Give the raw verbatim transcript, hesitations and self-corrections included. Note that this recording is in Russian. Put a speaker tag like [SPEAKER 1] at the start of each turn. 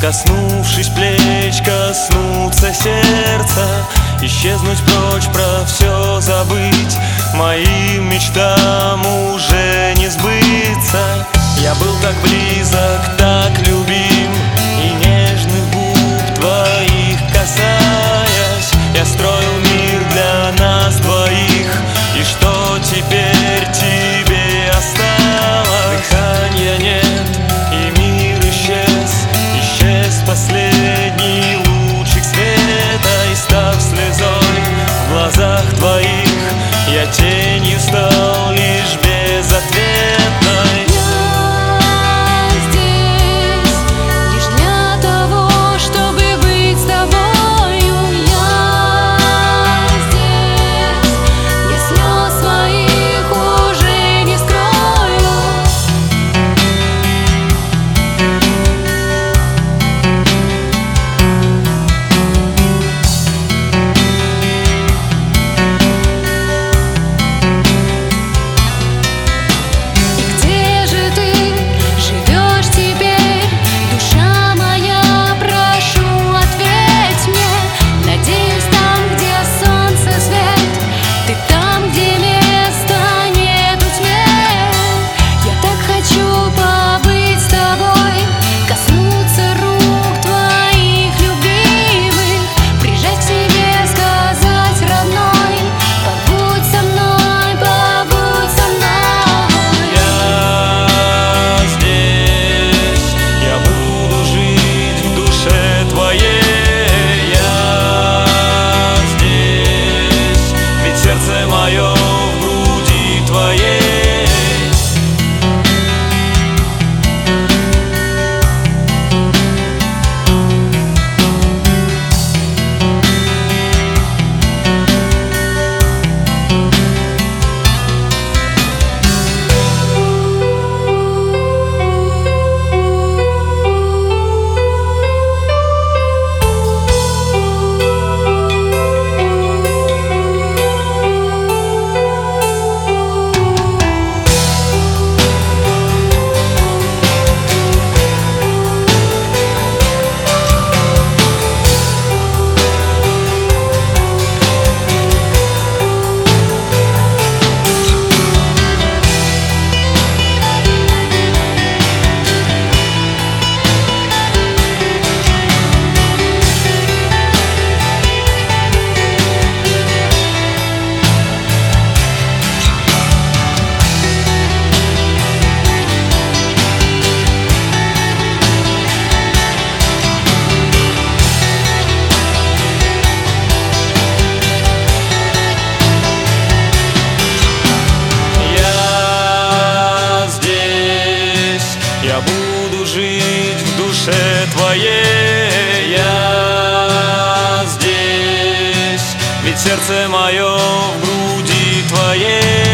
[SPEAKER 1] коснувшись плеч, коснуться сердца, исчезнуть прочь, про все забыть. Моим мечтам уже не сбыться. Я был так близок, так любим, и нежных губ твоих касаясь, я строил мир для нас двоих. И что теперь тебе осталось? Дыхания нет, и мир исчез. Исчез последний лучик света, и став слезой в глазах твоих, я тенью стал лишь безответной. Я буду жить в душе твоей, я здесь, ведь сердце мое в груди твоей.